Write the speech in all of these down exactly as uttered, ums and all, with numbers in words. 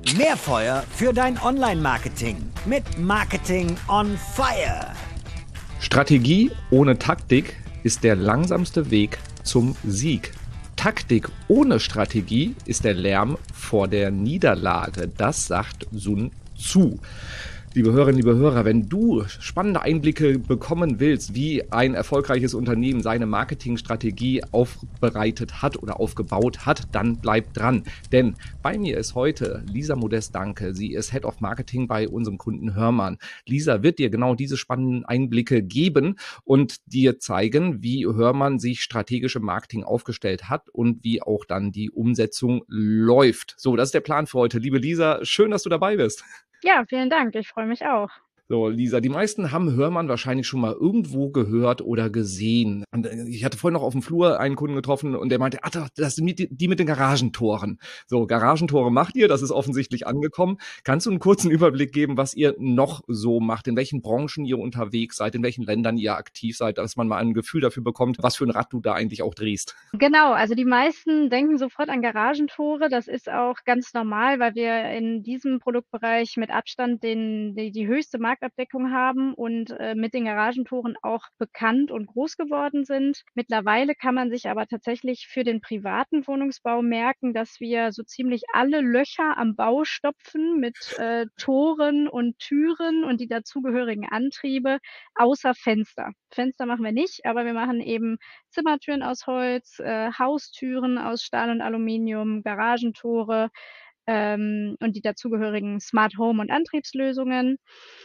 Mehr Feuer für dein Online-Marketing mit Marketing on Fire. Strategie ohne Taktik ist der langsamste Weg zum Sieg. Taktik ohne Strategie ist der Lärm vor der Niederlage. Das sagt Sun Tzu. Liebe Hörerinnen, liebe Hörer, wenn du spannende Einblicke bekommen willst, wie ein erfolgreiches Unternehmen seine Marketingstrategie aufbereitet hat oder aufgebaut hat, dann bleib dran. Denn bei mir ist heute Lisa Modest-Danke. Sie ist Head of Marketing bei unserem Kunden Hörmann. Lisa wird dir genau diese spannenden Einblicke geben und dir zeigen, wie Hörmann sich strategisch im Marketing aufgestellt hat und wie auch dann die Umsetzung läuft. So, das ist der Plan für heute. Liebe Lisa, schön, dass du dabei bist. Ja, vielen Dank. Ich freue mich auch. So, Lisa, die meisten haben Hörmann wahrscheinlich schon mal irgendwo gehört oder gesehen. Und ich hatte vorhin noch auf dem Flur einen Kunden getroffen und der meinte, ach, das sind die mit den Garagentoren. So, Garagentore macht ihr, das ist offensichtlich angekommen. Kannst du einen kurzen Überblick geben, was ihr noch so macht, in welchen Branchen ihr unterwegs seid, in welchen Ländern ihr aktiv seid, dass man mal ein Gefühl dafür bekommt, was für ein Rad du da eigentlich auch drehst? Genau, also die meisten denken sofort an Garagentore. Das ist auch ganz normal, weil wir in diesem Produktbereich mit Abstand den, die, die höchste Marktabdeckung haben und äh, mit den Garagentoren auch bekannt und groß geworden sind. Mittlerweile kann man sich aber tatsächlich für den privaten Wohnungsbau merken, dass wir so ziemlich alle Löcher am Bau stopfen mit äh, Toren und Türen und die dazugehörigen Antriebe, außer Fenster. Fenster machen wir nicht, aber wir machen eben Zimmertüren aus Holz, äh, Haustüren aus Stahl und Aluminium, Garagentore ähm, und die dazugehörigen Smart Home und Antriebslösungen.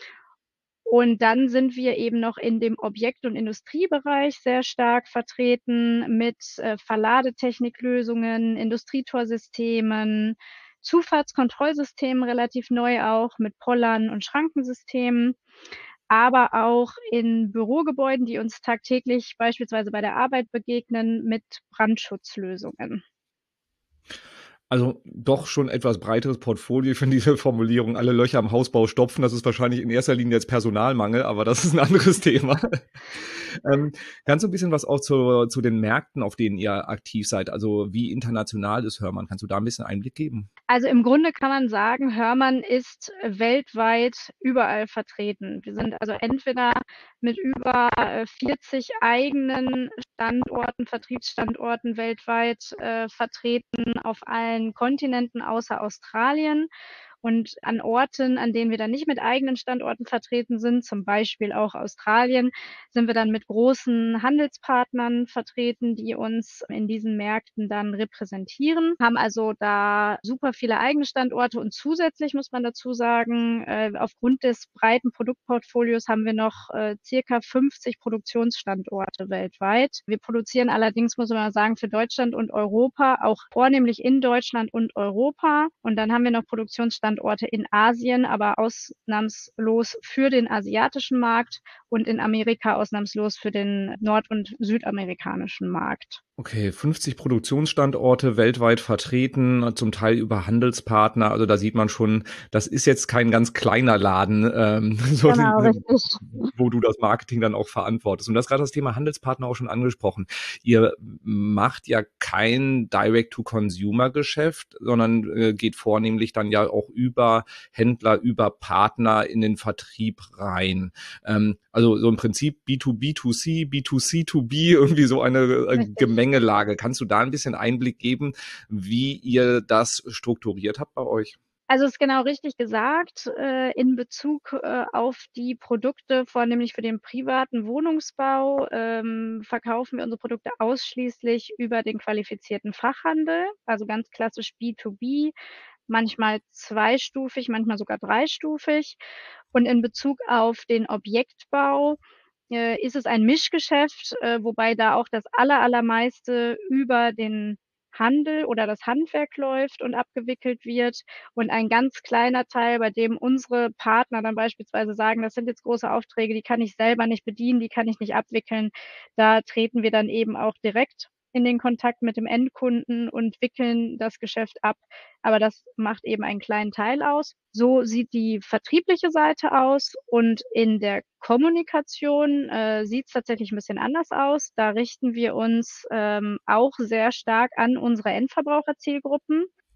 Und dann sind wir eben noch in dem Objekt- und Industriebereich sehr stark vertreten mit äh, Verladetechniklösungen, Industrietorsystemen, Zufahrtskontrollsystemen relativ neu auch mit Pollern und Schrankensystemen, aber auch in Bürogebäuden, die uns tagtäglich beispielsweise bei der Arbeit begegnen, mit Brandschutzlösungen. Also doch schon etwas breiteres Portfolio. Ich finde diese Formulierung, alle Löcher am Hausbau stopfen, das ist wahrscheinlich in erster Linie jetzt Personalmangel, aber das ist ein anderes Thema. ähm, kannst du ein bisschen was auch zu, zu den Märkten, auf denen ihr aktiv seid? Also wie international ist Hörmann? Kannst du da ein bisschen Einblick geben? Also im Grunde kann man sagen, Hörmann ist weltweit überall vertreten. Wir sind also entweder mit über vierzig eigenen Standorten, Vertriebsstandorten weltweit äh, vertreten auf allen Kontinenten außer Australien. Und an Orten, an denen wir dann nicht mit eigenen Standorten vertreten sind, zum Beispiel auch Australien, sind wir dann mit großen Handelspartnern vertreten, die uns in diesen Märkten dann repräsentieren, haben also da super viele eigene Standorte und zusätzlich muss man dazu sagen, äh, aufgrund des breiten Produktportfolios haben wir noch äh, circa fünfzig Produktionsstandorte weltweit. Wir produzieren allerdings, muss man sagen, für Deutschland und Europa, auch vornehmlich in Deutschland und Europa. Und dann haben wir noch Produktionsstandorte Standorte in Asien, aber ausnahmslos für den asiatischen Markt und in Amerika ausnahmslos für den nord- und südamerikanischen Markt. Okay, fünfzig Produktionsstandorte weltweit vertreten, zum Teil über Handelspartner. Also da sieht man schon, das ist jetzt kein ganz kleiner Laden, ähm, so, genau, richtig. wo du das Marketing dann auch verantwortest. Und du hast gerade das Thema Handelspartner auch schon angesprochen. Ihr macht ja kein Direct-to-Consumer-Geschäft, sondern äh, geht vornehmlich dann ja auch über Händler, über Partner in den Vertrieb rein. Ähm, also so im Prinzip B zwei B zwei C, B zwei C zwei B, irgendwie so eine äh, Gemengelage. Kannst du da ein bisschen Einblick geben, wie ihr das strukturiert habt bei euch? Also es ist genau richtig gesagt, äh, in Bezug äh, auf die Produkte, vornehmlich für den privaten Wohnungsbau, ähm, verkaufen wir unsere Produkte ausschließlich über den qualifizierten Fachhandel, also ganz klassisch B zwei B, manchmal zweistufig, manchmal sogar dreistufig. Und in Bezug auf den Objektbau äh, ist es ein Mischgeschäft, äh, wobei da auch das aller, allermeiste über den Handel oder das Handwerk läuft und abgewickelt wird und ein ganz kleiner Teil, bei dem unsere Partner dann beispielsweise sagen, das sind jetzt große Aufträge, die kann ich selber nicht bedienen, die kann ich nicht abwickeln. Da treten wir dann eben auch direkt in den Kontakt mit dem Endkunden und wickeln das Geschäft ab. Aber das macht eben einen kleinen Teil aus. So sieht die vertriebliche Seite aus und in der Kommunikation äh, sieht es tatsächlich ein bisschen anders aus. Da richten wir uns ähm, auch sehr stark an unsere Endverbraucherzielgruppen.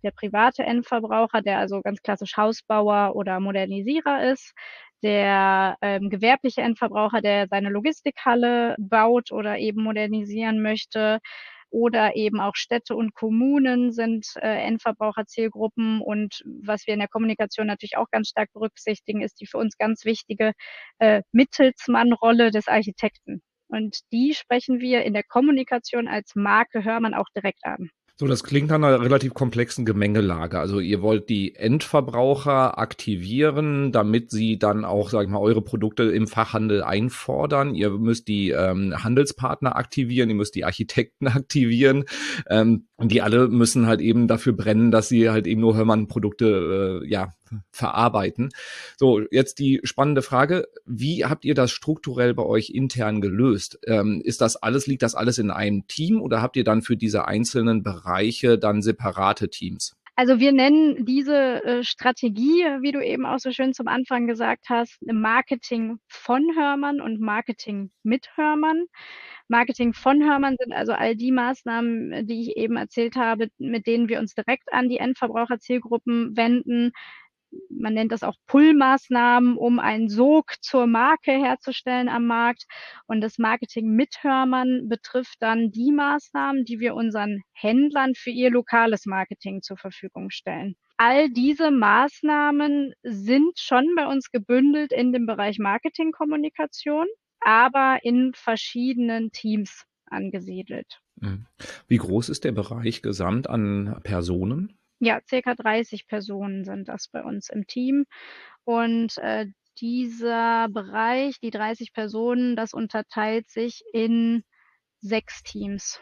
der private Endverbraucher, der also ganz klassisch Hausbauer oder Modernisierer ist, der ähm, gewerbliche Endverbraucher, der seine Logistikhalle baut oder eben modernisieren möchte, oder eben auch Städte und Kommunen sind äh, Endverbraucherzielgruppen. Und was wir in der Kommunikation natürlich auch ganz stark berücksichtigen, ist die für uns ganz wichtige äh, Mittelsmannrolle des Architekten. Und die sprechen wir in der Kommunikation als Marke Hörmann auch direkt an. So, das klingt nach einer relativ komplexen Gemengelage. Also ihr wollt die Endverbraucher aktivieren, damit sie dann auch, sag ich mal, eure Produkte im Fachhandel einfordern. Ihr müsst die ähm, Handelspartner aktivieren, ihr müsst die Architekten aktivieren. Ähm, und die alle müssen halt eben dafür brennen, dass sie halt eben nur Hörmann-Produkte äh, ja, verarbeiten. So, jetzt die spannende Frage: Wie habt ihr das strukturell bei euch intern gelöst? Ähm, ist das alles, liegt das alles in einem Team oder habt ihr dann für diese einzelnen Bereiche dann separate Teams? Also wir nennen diese äh, Strategie, wie du eben auch so schön zum Anfang gesagt hast, Marketing von Hörmann und Marketing mit Hörmann. Marketing von Hörmann sind also all die Maßnahmen, die ich eben erzählt habe, mit denen wir uns direkt an die Endverbraucherzielgruppen wenden. Man nennt das auch Pull-Maßnahmen, um einen Sog zur Marke herzustellen am Markt. Und das Marketing mit Hörmann betrifft dann die Maßnahmen, die wir unseren Händlern für ihr lokales Marketing zur Verfügung stellen. All diese Maßnahmen sind schon bei uns gebündelt in dem Bereich Marketingkommunikation, aber in verschiedenen Teams angesiedelt. Wie groß ist der Bereich gesamt an Personen? Ja, circa dreißig Personen sind das bei uns im Team. Und äh, dieser Bereich, die dreißig Personen, das unterteilt sich in sechs Teams.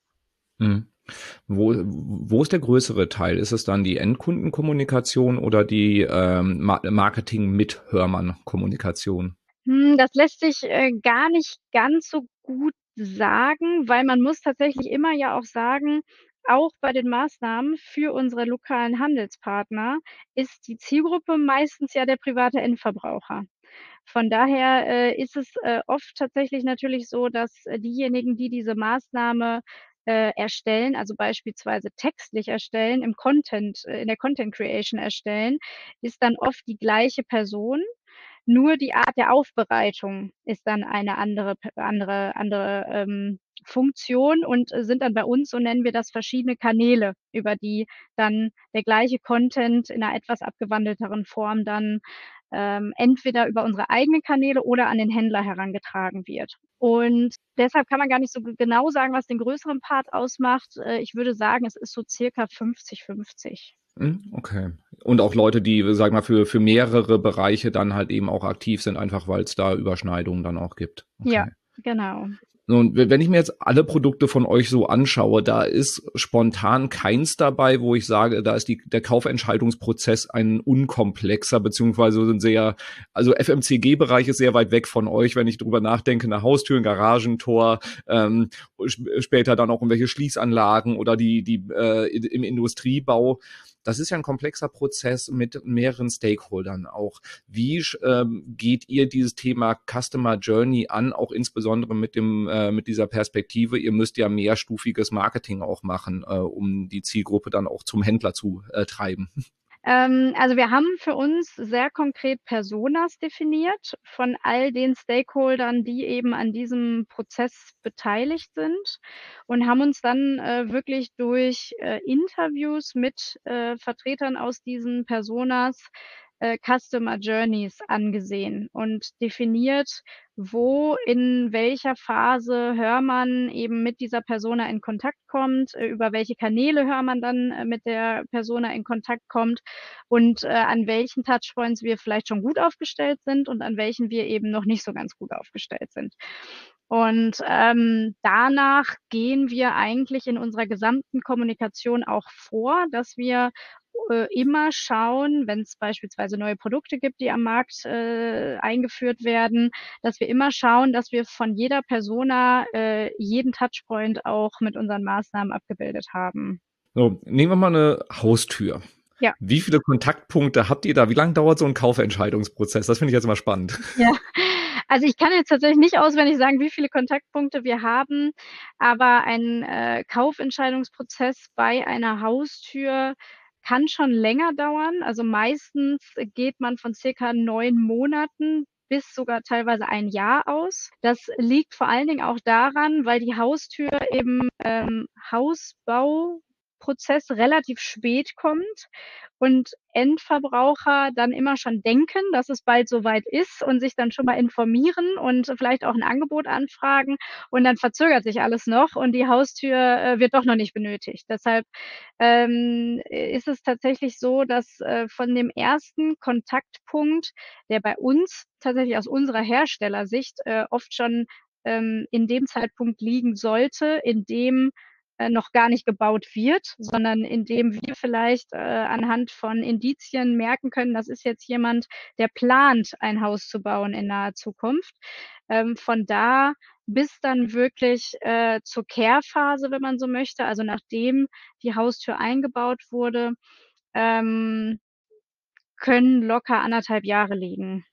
Hm. Wo, wo ist der größere Teil? Ist es dann die Endkundenkommunikation oder die ähm, Marketing mit Hörmann-Kommunikation? Hm, das lässt sich äh, gar nicht ganz so gut sagen, weil man muss tatsächlich immer ja auch sagen, auch bei den Maßnahmen für unsere lokalen Handelspartner ist die Zielgruppe meistens ja der private Endverbraucher. Von daher äh, ist es äh, oft tatsächlich natürlich so, dass äh, diejenigen, die diese Maßnahme äh, erstellen, also beispielsweise textlich erstellen, im Content, äh, in der Content Creation erstellen, ist dann oft die gleiche Person. Nur die Art der Aufbereitung ist dann eine andere andere andere ähm, Funktion und äh, sind dann bei uns, so nennen wir das, verschiedene Kanäle, über die dann der gleiche Content in einer etwas abgewandelteren Form dann ähm, entweder über unsere eigenen Kanäle oder an den Händler herangetragen wird. Und deshalb kann man gar nicht so genau sagen, was den größeren Part ausmacht. Äh, ich würde sagen, es ist so circa fünfzig fünfzig. Okay. Und auch Leute, die, sag mal, für, für mehrere Bereiche dann halt eben auch aktiv sind, einfach weil es da Überschneidungen dann auch gibt. Okay. Ja, genau. Und wenn ich mir jetzt alle Produkte von euch so anschaue, da ist spontan keins dabei, wo ich sage, da ist die, der Kaufentscheidungsprozess ein unkomplexer, beziehungsweise ein sehr, also F M C G-Bereich ist sehr weit weg von euch, wenn ich drüber nachdenke, eine Haustür, ein Garagentor, ähm, später dann auch irgendwelche Schließanlagen oder die, die äh, im Industriebau. Das ist ja ein komplexer Prozess mit mehreren Stakeholdern auch. Wie ähm, geht ihr dieses Thema Customer Journey an, auch insbesondere mit dem äh, mit dieser Perspektive? Ihr müsst ja mehrstufiges Marketing auch machen, äh, um die Zielgruppe dann auch zum Händler zu äh, treiben. Ähm, also wir haben für uns sehr konkret Personas definiert von all den Stakeholdern, die eben an diesem Prozess beteiligt sind und haben uns dann äh, wirklich durch äh, Interviews mit äh, Vertretern aus diesen Personas äh, Customer Journeys angesehen und definiert, wo in welcher Phase Hörmann eben mit dieser Persona in Kontakt kommt, äh, über welche Kanäle Hörmann dann äh, mit der Persona in Kontakt kommt und äh, an welchen Touchpoints wir vielleicht schon gut aufgestellt sind und an welchen wir eben noch nicht so ganz gut aufgestellt sind. Und ähm, danach gehen wir eigentlich in unserer gesamten Kommunikation auch vor, dass wir äh, immer schauen, wenn es beispielsweise neue Produkte gibt, die am Markt äh, eingeführt werden, dass wir immer schauen, dass wir von jeder Persona äh, jeden Touchpoint auch mit unseren Maßnahmen abgebildet haben. So, nehmen wir mal eine Haustür. Ja. Wie viele Kontaktpunkte habt ihr da? Wie lange dauert so ein Kaufentscheidungsprozess? Das finde ich jetzt mal spannend. Ja, also ich kann jetzt tatsächlich nicht auswendig sagen, wie viele Kontaktpunkte wir haben, aber ein äh, Kaufentscheidungsprozess bei einer Haustür kann schon länger dauern. Also meistens geht man von circa neun Monaten bis sogar teilweise ein Jahr aus. Das liegt vor allen Dingen auch daran, weil die Haustür im ähm, Hausbauprozess relativ spät kommt und Endverbraucher dann immer schon denken, dass es bald soweit ist und sich dann schon mal informieren und vielleicht auch ein Angebot anfragen und dann verzögert sich alles noch und die Haustür äh, wird doch noch nicht benötigt. Deshalb ähm, ist es tatsächlich so, dass äh, von dem ersten Kontaktpunkt, der bei uns tatsächlich aus unserer Herstellersicht äh, oft schon ähm, in dem Zeitpunkt liegen sollte, in dem äh, noch gar nicht gebaut wird, sondern indem wir vielleicht äh, anhand von Indizien merken können, das ist jetzt jemand, der plant, ein Haus zu bauen in naher Zukunft. Ähm, von da bis dann wirklich äh, zur Kehrphase, wenn man so möchte, also nachdem die Haustür eingebaut wurde, ähm, können locker anderthalb Jahre liegen.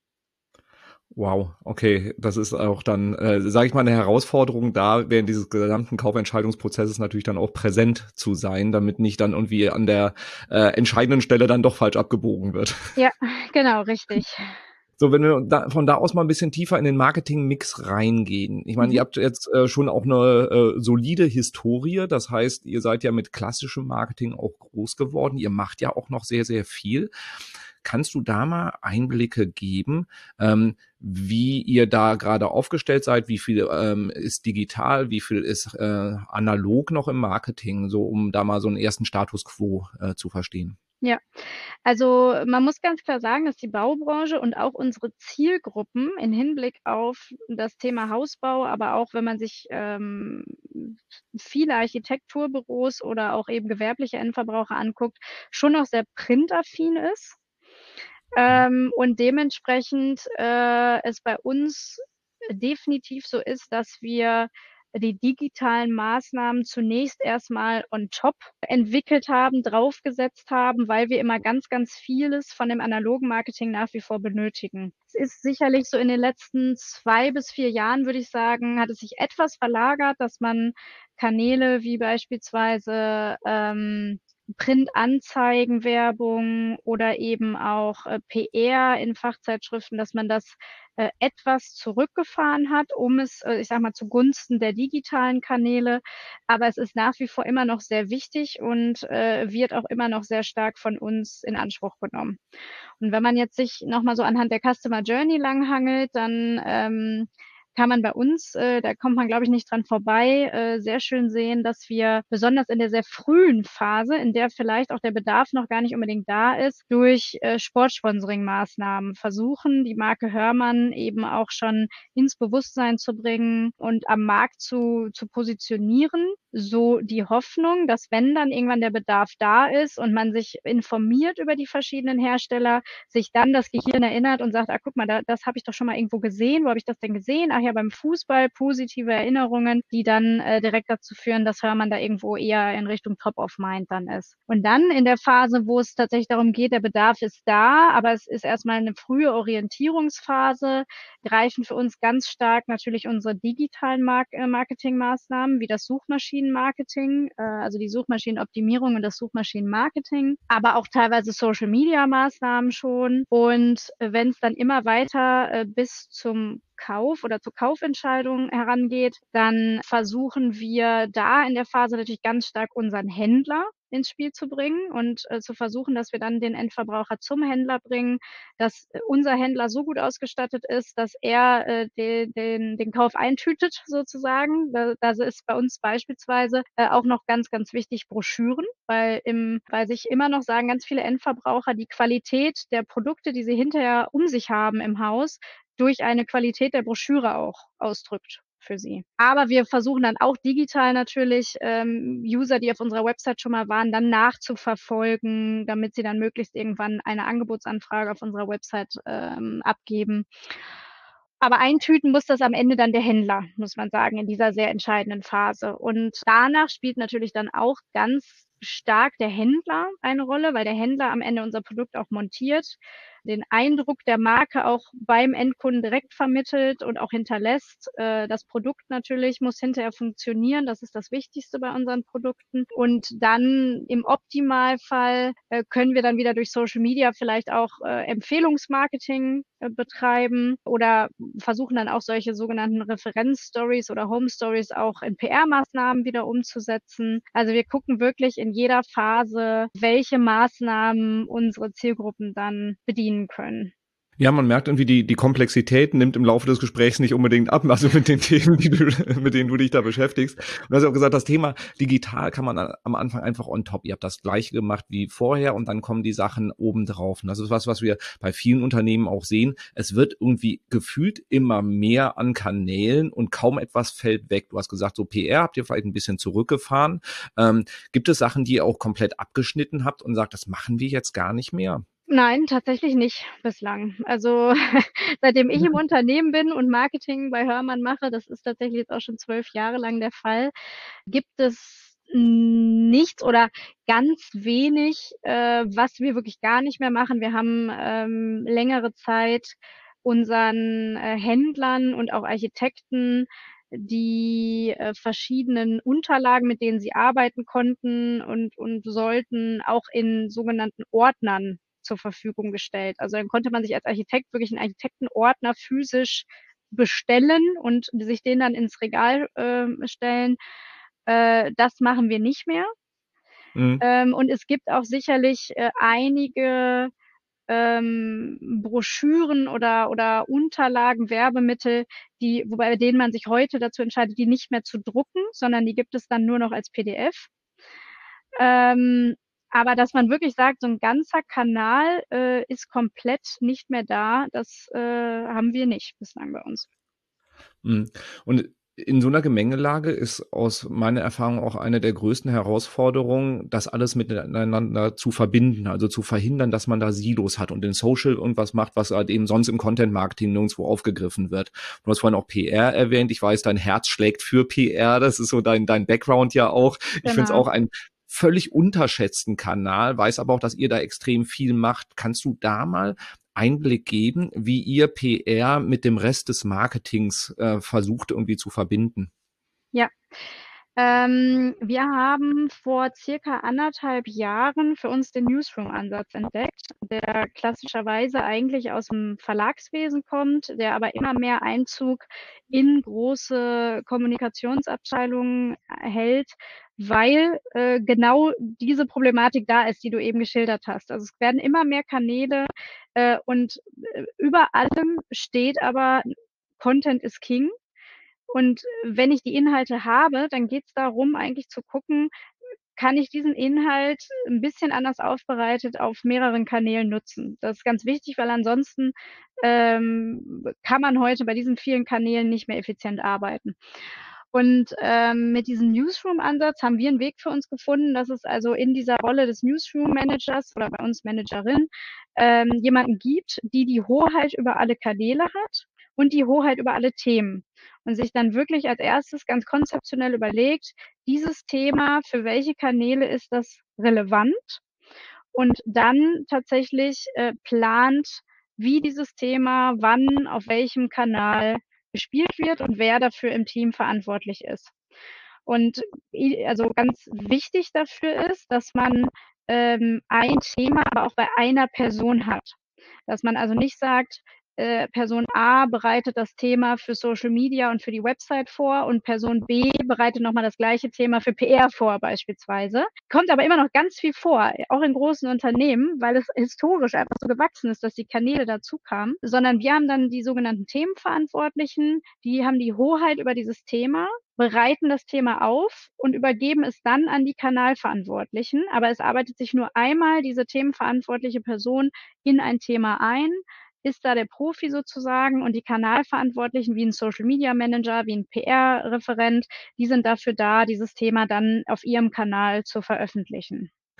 Wow, okay, das ist auch dann, äh, sage ich mal, eine Herausforderung da, während dieses gesamten Kaufentscheidungsprozesses natürlich dann auch präsent zu sein, damit nicht dann irgendwie an der äh, entscheidenden Stelle dann doch falsch abgebogen wird. Ja, genau, richtig. So, wenn wir da, von da aus mal ein bisschen tiefer in den Marketing-Mix reingehen. Ich meine, Mhm. ihr habt jetzt äh, schon auch eine äh, solide Historie. Das heißt, ihr seid ja mit klassischem Marketing auch groß geworden. Ihr macht ja auch noch sehr, sehr viel. Kannst du da mal Einblicke geben, ähm, wie ihr da gerade aufgestellt seid? Wie viel ähm, ist digital? Wie viel ist äh, analog noch im Marketing? So, um da mal so einen ersten Status quo äh, zu verstehen. Ja, also man muss ganz klar sagen, dass die Baubranche und auch unsere Zielgruppen in Hinblick auf das Thema Hausbau, aber auch wenn man sich ähm, viele Architekturbüros oder auch eben gewerbliche Endverbraucher anguckt, schon noch sehr printaffin ist. Ähm, und dementsprechend äh, es bei uns definitiv so ist, dass wir die digitalen Maßnahmen zunächst erstmal on top entwickelt haben, draufgesetzt haben, weil wir immer ganz, ganz vieles von dem analogen Marketing nach wie vor benötigen. Es ist sicherlich so in den letzten zwei bis vier Jahren, würde ich sagen, hat es sich etwas verlagert, dass man Kanäle wie beispielsweise ähm, Printanzeigenwerbung oder eben auch äh, P R in Fachzeitschriften, dass man das äh, etwas zurückgefahren hat, um es, äh, ich sage mal, zugunsten der digitalen Kanäle. Aber es ist nach wie vor immer noch sehr wichtig und äh, wird auch immer noch sehr stark von uns in Anspruch genommen. Und wenn man jetzt sich nochmal so anhand der Customer Journey langhangelt, dann ähm, kann man bei uns, äh, da kommt man, glaube ich, nicht dran vorbei, äh, sehr schön sehen, dass wir besonders in der sehr frühen Phase, in der vielleicht auch der Bedarf noch gar nicht unbedingt da ist, durch äh, Sportsponsoring-Maßnahmen versuchen, die Marke Hörmann eben auch schon ins Bewusstsein zu bringen und am Markt zu, zu positionieren. So die Hoffnung, dass wenn dann irgendwann der Bedarf da ist und man sich informiert über die verschiedenen Hersteller, sich dann das Gehirn erinnert und sagt, ah, guck mal, da, das habe ich doch schon mal irgendwo gesehen. Wo habe ich das denn gesehen? Ach ja, beim Fußball, positive Erinnerungen, die dann äh, direkt dazu führen, dass Hörmann da irgendwo eher in Richtung Top of Mind dann ist. Und dann in der Phase, wo es tatsächlich darum geht, der Bedarf ist da, aber es ist erstmal eine frühe Orientierungsphase, greifen für uns ganz stark natürlich unsere digitalen Mark äh, Marketingmaßnahmen, wie das Suchmaschinenmarketing, äh, also die Suchmaschinenoptimierung und das Suchmaschinenmarketing, aber auch teilweise Social-Media-Maßnahmen schon. Und äh, wenn es dann immer weiter äh, bis zum Kauf oder zur Kaufentscheidung herangeht, dann versuchen wir da in der Phase natürlich ganz stark unseren Händler ins Spiel zu bringen und äh, zu versuchen, dass wir dann den Endverbraucher zum Händler bringen, dass äh, unser Händler so gut ausgestattet ist, dass er äh, den, den, den Kauf eintütet sozusagen. Da, da ist bei uns beispielsweise äh, auch noch ganz, ganz wichtig Broschüren, weil, im, weil sich immer noch sagen ganz viele Endverbraucher, die Qualität der Produkte, die sie hinterher um sich haben im Haus, durch eine Qualität der Broschüre auch ausdrückt für sie. Aber wir versuchen dann auch digital natürlich ähm, User, die auf unserer Website schon mal waren, dann nachzuverfolgen, damit sie dann möglichst irgendwann eine Angebotsanfrage auf unserer Website ähm, abgeben. Aber eintüten muss das am Ende dann der Händler, muss man sagen, in dieser sehr entscheidenden Phase. Und danach spielt natürlich dann auch ganz stark der Händler eine Rolle, weil der Händler am Ende unser Produkt auch montiert. den Eindruck der Marke auch beim Endkunden direkt vermittelt und auch hinterlässt. Äh, das Produkt natürlich muss hinterher funktionieren. Das ist das Wichtigste bei unseren Produkten. Und dann im Optimalfall äh, können wir dann wieder durch Social Media vielleicht auch äh, Empfehlungsmarketing äh, betreiben oder versuchen dann auch solche sogenannten Referenzstories oder Home Stories auch in P R-Maßnahmen wieder umzusetzen. Also wir gucken wirklich in jeder Phase, welche Maßnahmen unsere Zielgruppen dann bedienen können. Ja, man merkt irgendwie, die, die Komplexität nimmt im Laufe des Gesprächs nicht unbedingt ab, also mit den Themen, die du, mit denen du dich da beschäftigst. Und du hast ja auch gesagt, das Thema digital kann man am Anfang einfach on top. Ihr habt das Gleiche gemacht wie vorher und dann kommen die Sachen obendrauf. Und das ist was, was wir bei vielen Unternehmen auch sehen. Es wird irgendwie gefühlt immer mehr an Kanälen und kaum etwas fällt weg. Du hast gesagt, so P R habt ihr vielleicht ein bisschen zurückgefahren. Ähm, gibt es Sachen, die ihr auch komplett abgeschnitten habt und sagt, das machen wir jetzt gar nicht mehr? Nein, tatsächlich nicht bislang. Also seitdem ich im Unternehmen bin und Marketing bei Hörmann mache, das ist tatsächlich jetzt auch schon zwölf Jahre lang der Fall, gibt es nichts oder ganz wenig, äh, was wir wirklich gar nicht mehr machen. Wir haben ähm, längere Zeit unseren äh, Händlern und auch Architekten die äh, verschiedenen Unterlagen, mit denen sie arbeiten konnten und, und sollten, auch in sogenannten Ordnern zur Verfügung gestellt. Also dann konnte man sich als Architekt wirklich einen Architektenordner physisch bestellen und sich den dann ins Regal äh, stellen. Äh, das machen wir nicht mehr. Mhm. Ähm, und es gibt auch sicherlich äh, einige ähm, Broschüren oder, oder Unterlagen, Werbemittel, die, wobei denen man sich heute dazu entscheidet, die nicht mehr zu drucken, sondern die gibt es dann nur noch als P D F. Ähm, aber dass man wirklich sagt, so ein ganzer Kanal äh, ist komplett nicht mehr da, das äh, haben wir nicht bislang bei uns. Mhm. Und in so einer Gemengelage ist aus meiner Erfahrung auch eine der größten Herausforderungen, das alles miteinander zu verbinden, also zu verhindern, dass man da Silos hat und in Social irgendwas macht, was halt eben sonst im Content-Marketing nirgendwo aufgegriffen wird. Du hast vorhin auch P R erwähnt. Ich weiß, dein Herz schlägt für P R. Das ist so dein, dein Background ja auch. Ich finde es Genau. auch ein völlig unterschätzten Kanal, weiß aber auch, dass ihr da extrem viel macht. Kannst du da mal Einblick geben, wie ihr P R mit dem Rest des Marketings äh, versucht irgendwie zu verbinden? Ja. Ähm, wir haben vor circa anderthalb Jahren für uns den Newsroom-Ansatz entdeckt, der klassischerweise eigentlich aus dem Verlagswesen kommt, der aber immer mehr Einzug in große Kommunikationsabteilungen hält, weil äh, genau diese Problematik da ist, die du eben geschildert hast. Also es werden immer mehr Kanäle äh, und äh, über allem steht aber Content is King. Und wenn ich die Inhalte habe, dann geht es darum, eigentlich zu gucken, kann ich diesen Inhalt ein bisschen anders aufbereitet auf mehreren Kanälen nutzen. Das ist ganz wichtig, weil ansonsten ähm, kann man heute bei diesen vielen Kanälen nicht mehr effizient arbeiten. Und ähm, mit diesem Newsroom-Ansatz haben wir einen Weg für uns gefunden, dass es also in dieser Rolle des Newsroom-Managers oder bei uns Managerin ähm, jemanden gibt, die die Hoheit über alle Kanäle hat und die Hoheit über alle Themen und sich dann wirklich als erstes ganz konzeptionell überlegt, dieses Thema, für welche Kanäle ist das relevant und dann tatsächlich äh, plant, wie dieses Thema wann auf welchem Kanal gespielt wird und wer dafür im Team verantwortlich ist. Und also ganz wichtig dafür ist, dass man ähm, ein Thema aber auch bei einer Person hat. Dass man also nicht sagt, äh, Person A bereitet das Thema für Social Media und für die Website vor und Person B bereitet nochmal das gleiche Thema für P R vor beispielsweise. Kommt aber immer noch ganz viel vor, auch in großen Unternehmen, weil es historisch einfach so gewachsen ist, dass die Kanäle dazu kamen, sondern wir haben dann die sogenannten Themenverantwortlichen, die haben die Hoheit über dieses Thema, bereiten das Thema auf und übergeben es dann an die Kanalverantwortlichen. Aber es arbeitet sich nur einmal diese themenverantwortliche Person in ein Thema ein, ist da der Profi sozusagen und die Kanalverantwortlichen wie ein Social Media Manager, wie ein P R-Referent, die sind dafür da, dieses Thema dann auf ihrem Kanal zu veröffentlichen.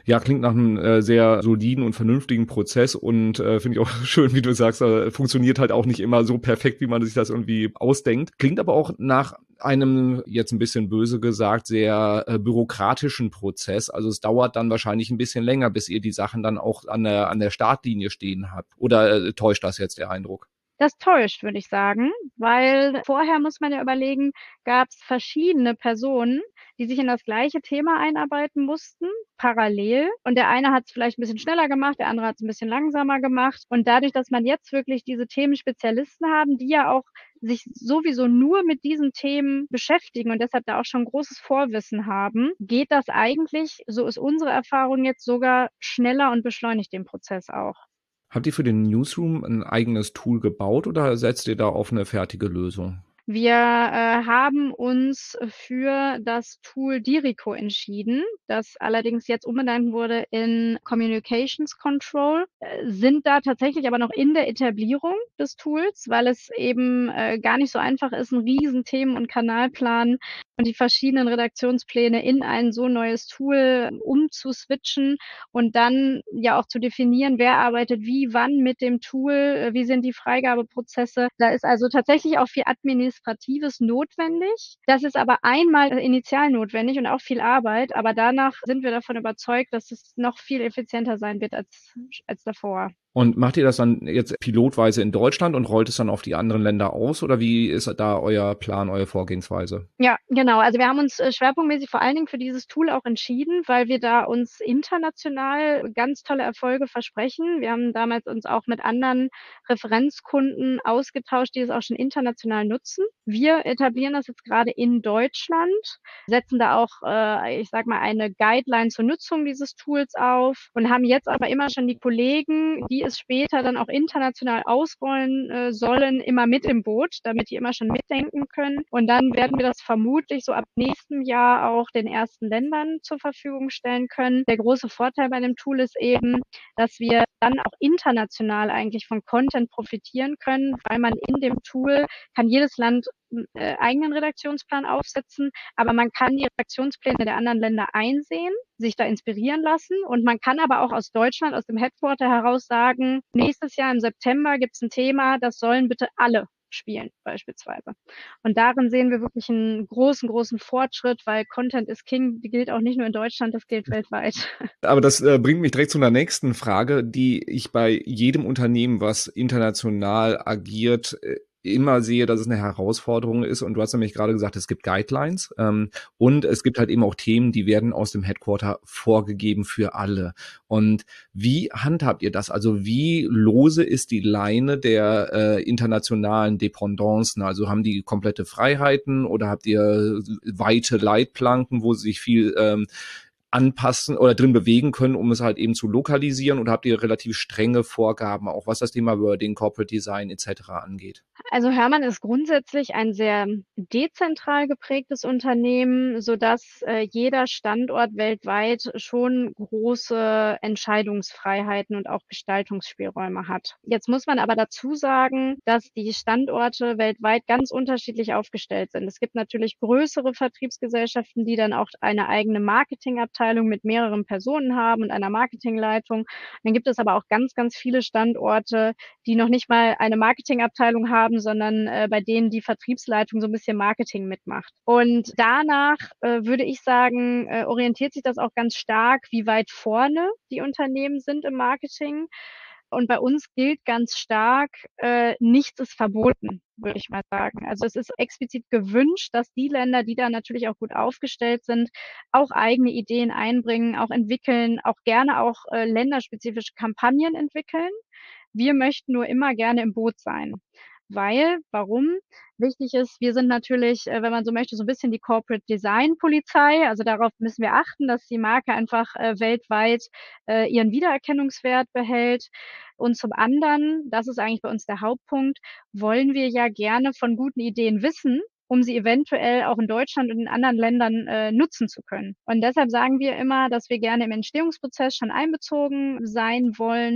Ja, klingt nach einem äh, sehr soliden und vernünftigen Prozess und äh, finde ich auch schön, wie du sagst, äh, funktioniert halt auch nicht immer so perfekt, wie man sich das irgendwie ausdenkt. Klingt aber auch nach einem, jetzt ein bisschen böse gesagt, sehr äh, bürokratischen Prozess. Also es dauert dann wahrscheinlich ein bisschen länger, bis ihr die Sachen dann auch an der, an der Startlinie stehen habt. Oder äh, täuscht das jetzt der Eindruck? Das täuscht, würde ich sagen, weil vorher muss man ja überlegen, gab es verschiedene Personen, die sich in das gleiche Thema einarbeiten mussten, parallel. Und der eine hat es vielleicht ein bisschen schneller gemacht, der andere hat es ein bisschen langsamer gemacht. Und dadurch, dass man jetzt wirklich diese Themenspezialisten haben, die ja auch sich sowieso nur mit diesen Themen beschäftigen und deshalb da auch schon großes Vorwissen haben, geht das eigentlich, so ist unsere Erfahrung jetzt, sogar schneller und beschleunigt den Prozess auch. Habt ihr für den Newsroom ein eigenes Tool gebaut oder setzt ihr da auf eine fertige Lösung? Wir äh, haben uns für das Tool Dirico entschieden, das allerdings jetzt umbenannt wurde in Communications Control, äh, sind da tatsächlich aber noch in der Etablierung des Tools, weil es eben äh, gar nicht so einfach ist, einen riesen Themen- und Kanalplan und die verschiedenen Redaktionspläne in ein so neues Tool umzuswitchen und dann ja auch zu definieren, wer arbeitet wie, wann mit dem Tool, äh, wie sind die Freigabeprozesse. Da ist also tatsächlich auch viel Administratives notwendig. Das ist aber einmal äh, initial notwendig und auch viel Arbeit, aber danach sind wir davon überzeugt, dass es noch viel effizienter sein wird als, als davor. Und macht ihr das dann jetzt pilotweise in Deutschland und rollt es dann auf die anderen Länder aus? Oder wie ist da euer Plan, eure Vorgehensweise? Ja, genau. Also wir haben uns äh, schwerpunktmäßig vor allen Dingen für dieses Tool auch entschieden, weil wir da uns international ganz tolle Erfolge versprechen. Wir haben damals uns auch mit anderen Referenzkunden ausgetauscht, die es auch schon international nutzen. Wir etablieren das jetzt gerade in Deutschland, setzen da auch, äh, ich sag mal, eine Guideline zur Nutzung dieses Tools auf und haben jetzt aber immer schon die Kollegen, die es später dann auch international ausrollen äh, sollen, immer mit im Boot, damit die immer schon mitdenken können. Und dann werden wir das vermutlich so ab nächstem Jahr auch den ersten Ländern zur Verfügung stellen können. Der große Vorteil bei dem Tool ist eben, dass wir dann auch international eigentlich von Content profitieren können, weil man in dem Tool kann jedes Land äh, eigenen Redaktionsplan aufsetzen, aber man kann die Redaktionspläne der anderen Länder einsehen, sich da inspirieren lassen und man kann aber auch aus Deutschland, aus dem Headquarter heraus sagen, nächstes Jahr im September gibt es ein Thema, das sollen bitte alle spielen beispielsweise. Und darin sehen wir wirklich einen großen, großen Fortschritt, weil Content is King gilt auch nicht nur in Deutschland, das gilt weltweit. Aber das äh, bringt mich direkt zu einer nächsten Frage, die ich bei jedem Unternehmen, was international agiert, äh, immer sehe, dass es eine Herausforderung ist. Und du hast nämlich gerade gesagt, es gibt Guidelines ähm, und es gibt halt eben auch Themen, die werden aus dem Headquarter vorgegeben für alle. Und wie handhabt ihr das? Also wie lose ist die Leine der äh, internationalen Dependancen? Also haben die komplette Freiheiten oder habt ihr weite Leitplanken, wo sie sich viel ähm, anpassen oder drin bewegen können, um es halt eben zu lokalisieren? Oder habt ihr relativ strenge Vorgaben, auch was das Thema Wording, Corporate Design et cetera angeht? Also Hörmann ist grundsätzlich ein sehr dezentral geprägtes Unternehmen, sodass äh, jeder Standort weltweit schon große Entscheidungsfreiheiten und auch Gestaltungsspielräume hat. Jetzt muss man aber dazu sagen, dass die Standorte weltweit ganz unterschiedlich aufgestellt sind. Es gibt natürlich größere Vertriebsgesellschaften, die dann auch eine eigene Marketingabteilung mit mehreren Personen haben und einer Marketingleitung. Dann gibt es aber auch ganz, ganz viele Standorte, die noch nicht mal eine Marketingabteilung haben, sondern äh, bei denen die Vertriebsleitung so ein bisschen Marketing mitmacht. Und danach äh, würde ich sagen, äh, orientiert sich das auch ganz stark, wie weit vorne die Unternehmen sind im Marketing. Und bei uns gilt ganz stark, äh, nichts ist verboten, würde ich mal sagen. Also es ist explizit gewünscht, dass die Länder, die da natürlich auch gut aufgestellt sind, auch eigene Ideen einbringen, auch entwickeln, auch gerne auch äh, länderspezifische Kampagnen entwickeln. Wir möchten nur immer gerne im Boot sein. Weil, warum? Wichtig ist, wir sind natürlich, äh, wenn man so möchte, so ein bisschen die Corporate Design Polizei. Also darauf müssen wir achten, dass die Marke einfach äh, weltweit äh, ihren Wiedererkennungswert behält. Und zum anderen, das ist eigentlich bei uns der Hauptpunkt, wollen wir ja gerne von guten Ideen wissen, um sie eventuell auch in Deutschland und in anderen Ländern äh, nutzen zu können. Und deshalb sagen wir immer, dass wir gerne im Entstehungsprozess schon einbezogen sein wollen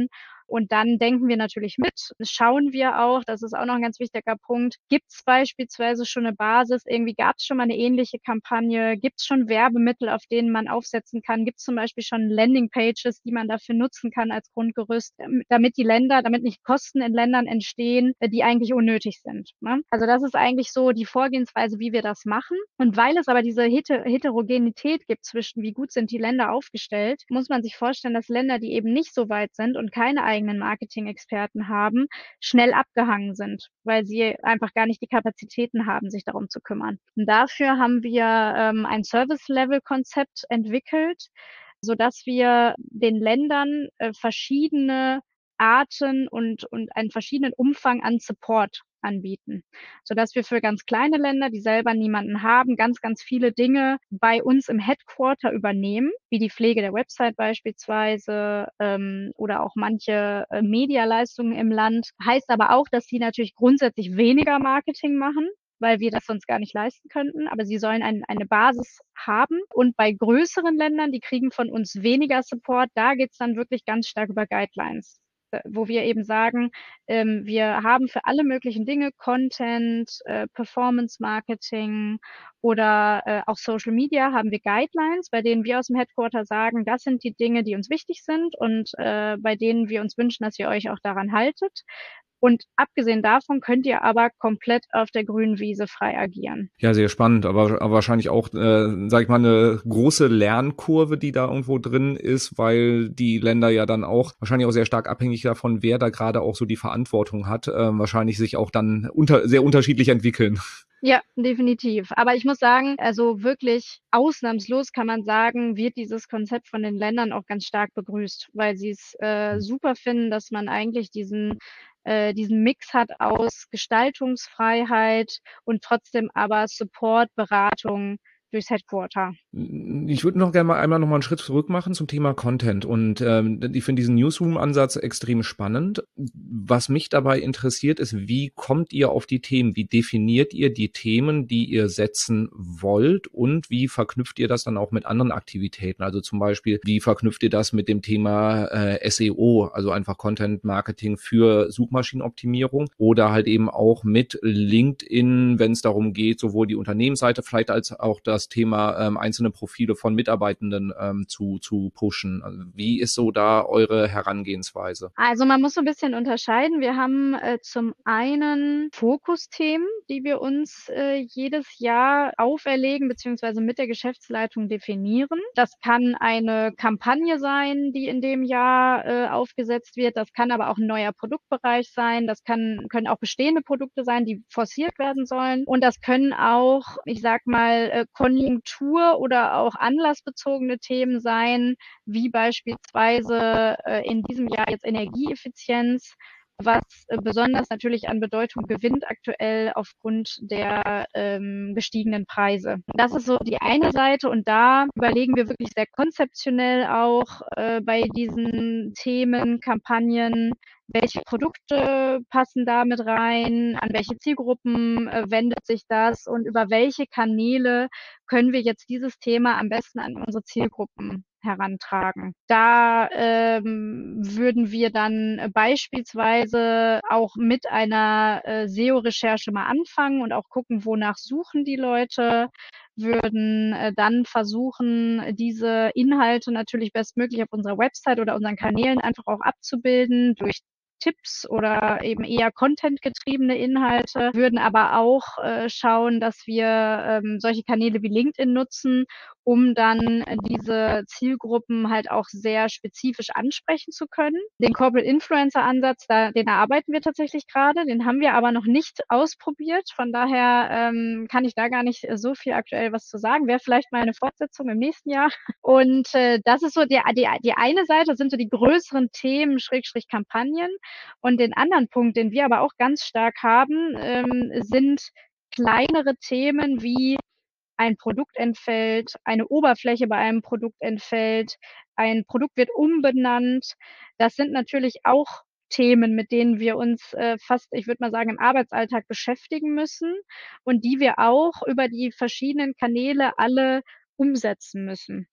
Und dann denken wir natürlich mit, schauen wir auch, das ist auch noch ein ganz wichtiger Punkt, gibt es beispielsweise schon eine Basis, irgendwie gab es schon mal eine ähnliche Kampagne, gibt es schon Werbemittel, auf denen man aufsetzen kann, gibt es zum Beispiel schon Landingpages, die man dafür nutzen kann als Grundgerüst, damit die Länder, damit nicht Kosten in Ländern entstehen, die eigentlich unnötig sind. Ne? Also das ist eigentlich so die Vorgehensweise, wie wir das machen. Und weil es aber diese Heter- Heterogenität gibt zwischen, wie gut sind die Länder aufgestellt, muss man sich vorstellen, dass Länder, die eben nicht so weit sind und keine eigenen Marketing-Experten haben, schnell abgehangen sind, weil sie einfach gar nicht die Kapazitäten haben, sich darum zu kümmern. Und dafür haben wir ähm, ein Service-Level-Konzept entwickelt, sodass wir den Ländern äh, verschiedene Arten und, und einen verschiedenen Umfang an Support anbieten, sodass wir für ganz kleine Länder, die selber niemanden haben, ganz, ganz viele Dinge bei uns im Headquarter übernehmen, wie die Pflege der Website beispielsweise ähm, oder auch manche äh, Medialeistungen im Land. Heißt aber auch, dass die natürlich grundsätzlich weniger Marketing machen, weil wir das sonst gar nicht leisten könnten. Aber sie sollen ein, eine Basis haben. Und bei größeren Ländern, die kriegen von uns weniger Support, da geht's dann wirklich ganz stark über Guidelines, wo wir eben sagen, ähm, wir haben für alle möglichen Dinge, Content, äh, Performance Marketing oder äh, auch Social Media, haben wir Guidelines, bei denen wir aus dem Headquarter sagen, das sind die Dinge, die uns wichtig sind und äh, bei denen wir uns wünschen, dass ihr euch auch daran haltet. Und abgesehen davon könnt ihr aber komplett auf der grünen Wiese frei agieren. Ja, sehr spannend, aber, aber wahrscheinlich auch, äh, sag ich mal, eine große Lernkurve, die da irgendwo drin ist, weil die Länder ja dann auch wahrscheinlich auch sehr stark abhängig davon, wer da gerade auch so die Verantwortung hat, äh, wahrscheinlich sich auch dann unter, sehr unterschiedlich entwickeln. Ja, definitiv. Aber ich muss sagen, also wirklich ausnahmslos kann man sagen, wird dieses Konzept von den Ländern auch ganz stark begrüßt, weil sie es äh, super finden, dass man eigentlich diesen äh, diesen Mix hat aus Gestaltungsfreiheit und trotzdem aber Support, Beratung durchs Headquarter. Ich würde noch gerne mal einmal noch mal einen Schritt zurück machen zum Thema Content und ähm, ich finde diesen Newsroom-Ansatz extrem spannend. Was mich dabei interessiert ist, wie kommt ihr auf die Themen? Wie definiert ihr die Themen, die ihr setzen wollt und wie verknüpft ihr das dann auch mit anderen Aktivitäten? Also zum Beispiel, wie verknüpft ihr das mit dem Thema äh, S E O, also einfach Content-Marketing für Suchmaschinenoptimierung oder halt eben auch mit LinkedIn, wenn es darum geht, sowohl die Unternehmensseite vielleicht als auch das Thema ähm, einzelne Profile von Mitarbeitenden ähm, zu, zu pushen. Also wie ist so da eure Herangehensweise? Also man muss so ein bisschen unterscheiden. Wir haben äh, zum einen Fokusthemen, die wir uns äh, jedes Jahr auferlegen beziehungsweise mit der Geschäftsleitung definieren. Das kann eine Kampagne sein, die in dem Jahr äh, aufgesetzt wird. Das kann aber auch ein neuer Produktbereich sein. Das kann, können auch bestehende Produkte sein, die forciert werden sollen. Und das können auch, ich sag mal, äh, Konjunktur- oder auch anlassbezogene Themen sein, wie beispielsweise äh, in diesem Jahr jetzt Energieeffizienz, was äh, besonders natürlich an Bedeutung gewinnt aktuell aufgrund der ähm, gestiegenen Preise. Das ist so die eine Seite und da überlegen wir wirklich sehr konzeptionell auch äh, bei diesen Themen, Kampagnen, welche Produkte passen da mit rein, an welche Zielgruppen äh, wendet sich das und über welche Kanäle können wir jetzt dieses Thema am besten an unsere Zielgruppen herantragen. Da ähm, würden wir dann beispielsweise auch mit einer äh, S E O-Recherche mal anfangen und auch gucken, wonach suchen die Leute, würden äh, dann versuchen, diese Inhalte natürlich bestmöglich auf unserer Website oder unseren Kanälen einfach auch abzubilden durch Tipps oder eben eher contentgetriebene Inhalte, würden aber auch äh, schauen, dass wir ähm, solche Kanäle wie LinkedIn nutzen, um dann diese Zielgruppen halt auch sehr spezifisch ansprechen zu können. Den Corporate Influencer Ansatz, da, den erarbeiten wir tatsächlich gerade, den haben wir aber noch nicht ausprobiert. Von daher ähm, kann ich da gar nicht so viel aktuell was zu sagen. Wäre vielleicht mal eine Fortsetzung im nächsten Jahr. Und äh, das ist so die, die, die eine Seite, sind so die größeren Themen, Schrägstrich Kampagnen. Und den anderen Punkt, den wir aber auch ganz stark haben, ähm, sind kleinere Themen wie ein Produkt entfällt, eine Oberfläche bei einem Produkt entfällt, ein Produkt wird umbenannt. Das sind natürlich auch Themen, mit denen wir uns äh, fast, ich würde mal sagen, im Arbeitsalltag beschäftigen müssen und die wir auch über die verschiedenen Kanäle alle umsetzen müssen.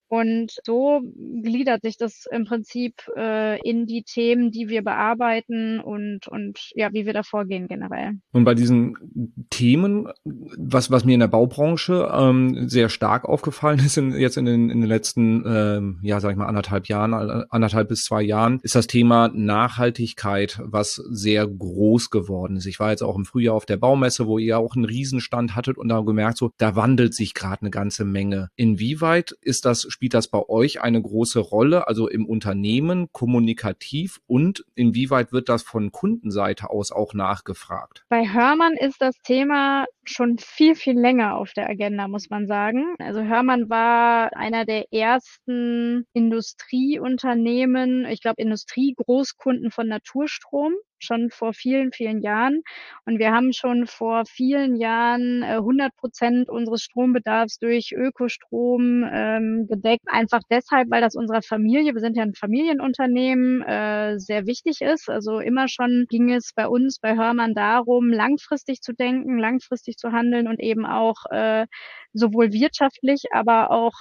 Und so gliedert sich das im Prinzip äh, in die Themen, die wir bearbeiten und, und ja, wie wir da vorgehen generell. Und bei diesen Themen, was, was mir in der Baubranche ähm, sehr stark aufgefallen ist, in, jetzt in den, in den letzten, ähm, ja, sag ich mal, anderthalb Jahren, anderthalb bis zwei Jahren, ist das Thema Nachhaltigkeit, was sehr groß geworden ist. Ich war jetzt auch im Frühjahr auf der Baumesse, wo ihr auch einen Riesenstand hattet und da gemerkt, so, da wandelt sich gerade eine ganze Menge. Inwieweit ist das, spielt das bei euch eine große Rolle, also im Unternehmen, kommunikativ, und inwieweit wird das von Kundenseite aus auch nachgefragt? Bei Hörmann ist das Thema schon viel, viel länger auf der Agenda, muss man sagen. Also Hörmann war einer der ersten Industrieunternehmen, ich glaube Industriegroßkunden von Naturstrom, schon vor vielen, vielen Jahren. Und wir haben schon vor vielen Jahren äh, hundert Prozent unseres Strombedarfs durch Ökostrom ähm, gedeckt. Einfach deshalb, weil das unserer Familie, wir sind ja ein Familienunternehmen, äh, sehr wichtig ist. Also immer schon ging es bei uns, bei Hörmann darum, langfristig zu denken, langfristig zu handeln und eben auch äh, sowohl wirtschaftlich, aber auch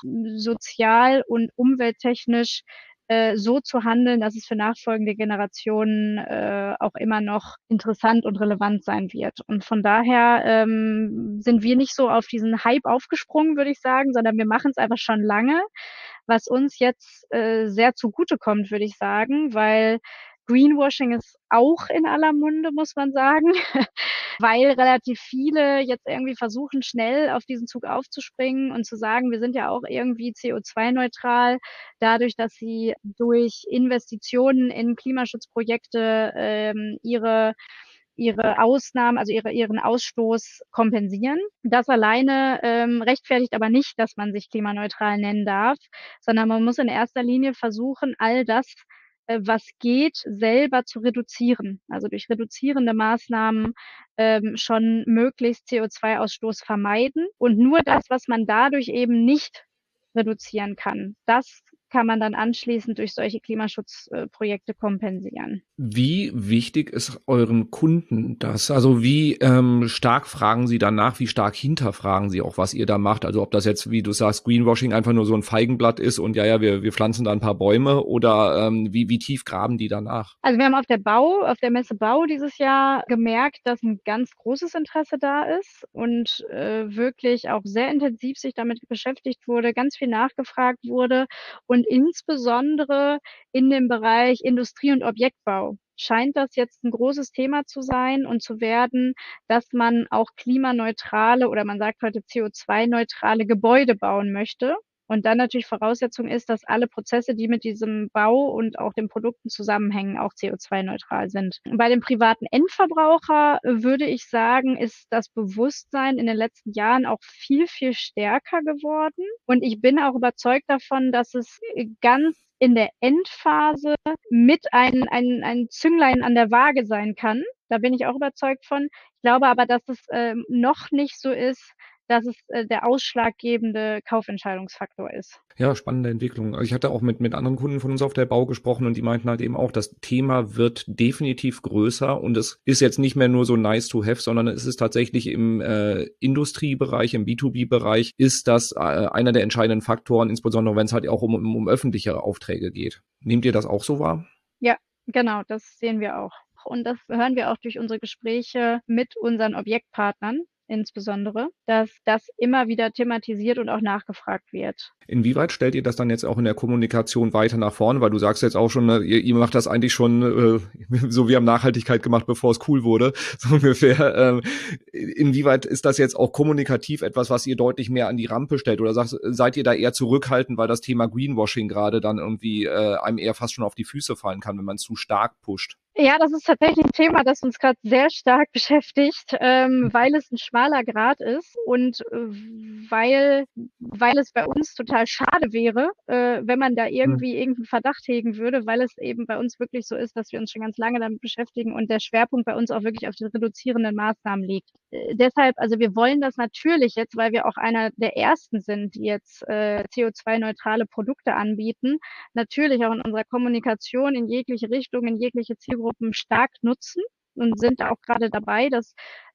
sozial und umwelttechnisch äh, so zu handeln, dass es für nachfolgende Generationen äh, auch immer noch interessant und relevant sein wird. Und von daher ähm, sind wir nicht so auf diesen Hype aufgesprungen, würde ich sagen, sondern wir machen es einfach schon lange, was uns jetzt äh, sehr zugutekommt, würde ich sagen, weil Greenwashing ist auch in aller Munde, muss man sagen, weil relativ viele jetzt irgendwie versuchen, schnell auf diesen Zug aufzuspringen und zu sagen, wir sind ja auch irgendwie C O zwei neutral, dadurch, dass sie durch Investitionen in Klimaschutzprojekte ähm, ihre ihre Ausnahmen, also ihre, ihren Ausstoß kompensieren. Das alleine ähm, rechtfertigt aber nicht, dass man sich klimaneutral nennen darf, sondern man muss in erster Linie versuchen, all das, äh, was geht, selber zu reduzieren. Also durch reduzierende Maßnahmen ähm, schon möglichst C O zwei Ausstoß vermeiden. Und nur das, was man dadurch eben nicht reduzieren kann, das kann man dann anschließend durch solche Klimaschutzprojekte kompensieren. Wie wichtig ist euren Kunden das? Also wie ähm, stark fragen sie danach, wie stark hinterfragen sie auch, was ihr da macht? Also ob das jetzt, wie du sagst, Greenwashing einfach nur so ein Feigenblatt ist und ja, ja, wir, wir pflanzen da ein paar Bäume, oder ähm, wie, wie tief graben die danach? Also wir haben auf der Bau, auf der Messe Bau dieses Jahr gemerkt, dass ein ganz großes Interesse da ist und äh, wirklich auch sehr intensiv sich damit beschäftigt wurde, ganz viel nachgefragt wurde und insbesondere in dem Bereich Industrie- und Objektbau scheint das jetzt ein großes Thema zu sein und zu werden, dass man auch klimaneutrale oder man sagt heute C O zwei neutrale Gebäude bauen möchte. Und dann natürlich Voraussetzung ist, dass alle Prozesse, die mit diesem Bau und auch den Produkten zusammenhängen, auch C O zwei neutral sind. Bei dem privaten Endverbraucher äh, würde ich sagen, ist das Bewusstsein in den letzten Jahren auch viel, viel stärker geworden. Und ich bin auch überzeugt davon, dass es äh, ganz in der Endphase mit ein, ein, ein Zünglein an der Waage sein kann. Da bin ich auch überzeugt von. Ich glaube aber, dass es äh, noch nicht so ist, dass es äh, der ausschlaggebende Kaufentscheidungsfaktor ist. Ja, spannende Entwicklung. Also ich hatte auch mit, mit anderen Kunden von uns auf der Bau gesprochen und die meinten halt eben auch, das Thema wird definitiv größer und es ist jetzt nicht mehr nur so nice to have, sondern es ist tatsächlich im äh, Industriebereich, im B zwei B-Bereich ist das äh, einer der entscheidenden Faktoren, insbesondere wenn es halt auch um, um, um öffentliche Aufträge geht. Nehmt ihr das auch so wahr? Ja, genau, das sehen wir auch. Und das hören wir auch durch unsere Gespräche mit unseren Objektpartnern insbesondere, dass das immer wieder thematisiert und auch nachgefragt wird. Inwieweit stellt ihr das dann jetzt auch in der Kommunikation weiter nach vorne? Weil du sagst jetzt auch schon, ne, ihr, ihr macht das eigentlich schon äh, so, wir haben Nachhaltigkeit gemacht, bevor es cool wurde, so ungefähr. Ähm, inwieweit ist das jetzt auch kommunikativ etwas, was ihr deutlich mehr an die Rampe stellt? Oder sagst, seid ihr da eher zurückhaltend, weil das Thema Greenwashing gerade dann irgendwie äh, einem eher fast schon auf die Füße fallen kann, wenn man es zu stark pusht? Ja, das ist tatsächlich ein Thema, das uns gerade sehr stark beschäftigt, ähm, weil es ein schmaler Grat ist und äh, weil, weil es bei uns total schade wäre, äh, wenn man da irgendwie irgendeinen Verdacht hegen würde, weil es eben bei uns wirklich so ist, dass wir uns schon ganz lange damit beschäftigen und der Schwerpunkt bei uns auch wirklich auf den reduzierenden Maßnahmen liegt. Äh, deshalb, also wir wollen das natürlich jetzt, weil wir auch einer der ersten sind, die jetzt äh, C O zwei neutrale Produkte anbieten, natürlich auch in unserer Kommunikation in jegliche Richtung, in jegliche Zielgruppen stark nutzen und sind auch gerade dabei, das